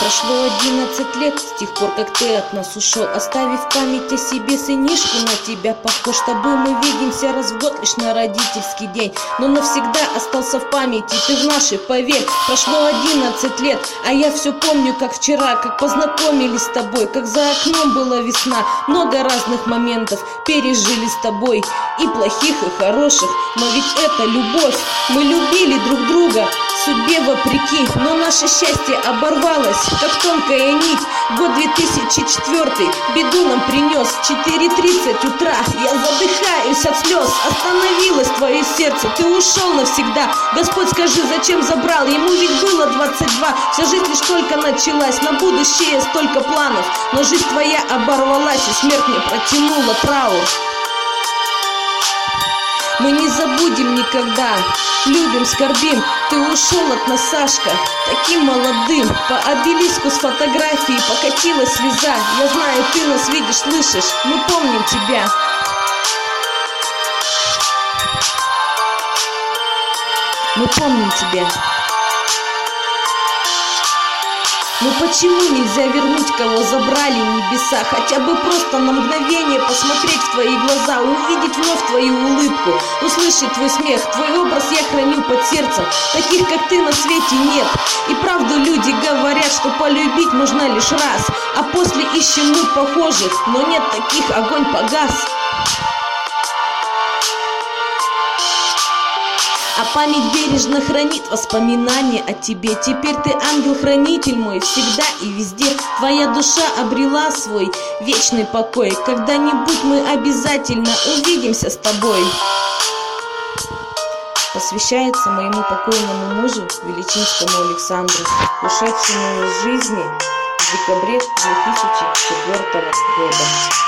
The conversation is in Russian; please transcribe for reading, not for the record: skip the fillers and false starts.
Прошло 11 лет с тех пор, как ты от нас ушел, оставив память о себе, сынишку на тебя похож. С тобой мы видимся раз в год, лишь на родительский день, но навсегда остался в памяти ты в нашей, поверь. Прошло 11 лет, а я все помню, как вчера, как познакомились с тобой, как за окном была весна. Много разных моментов пережили с тобой, и плохих, и хороших, но ведь это любовь. Мы любили друг друга, судьбе вопреки, но наше счастье оборвалось, как тонкая нить. Год 2004 беду нам принес. 4:30 утра, я задыхаюсь от слез. Остановилось твое сердце, ты ушел навсегда. Господь, скажи, зачем забрал? Ему ведь было 22. Вся жизнь лишь только началась, на будущее столько планов, но жизнь твоя оборвалась, и смерть мне протянула траур. Мы не забудем никогда, любим, скорбим. Ты ушел от нас, Сашка, таким молодым. По обелиску с фотографией покатилась слеза. Я знаю, ты нас видишь, слышишь, мы помним тебя. Мы помним тебя. Ну почему нельзя вернуть, кого забрали небеса? Хотя бы просто на мгновение посмотреть в твои глаза, увидеть вновь твою улыбку, услышать твой смех. Твой образ я храню под сердцем. Таких, как ты, на свете нет. И правду люди говорят, что полюбить можно лишь раз, а после ищем мы похожих, но нет таких, огонь погас. А память бережно хранит воспоминания о тебе. Теперь ты ангел-хранитель мой, всегда и везде. Твоя душа обрела свой вечный покой. Когда-нибудь мы обязательно увидимся с тобой. Посвящается моему покойному мужу, Величинскому Александру, ушедшему из жизни в декабре 2004 года.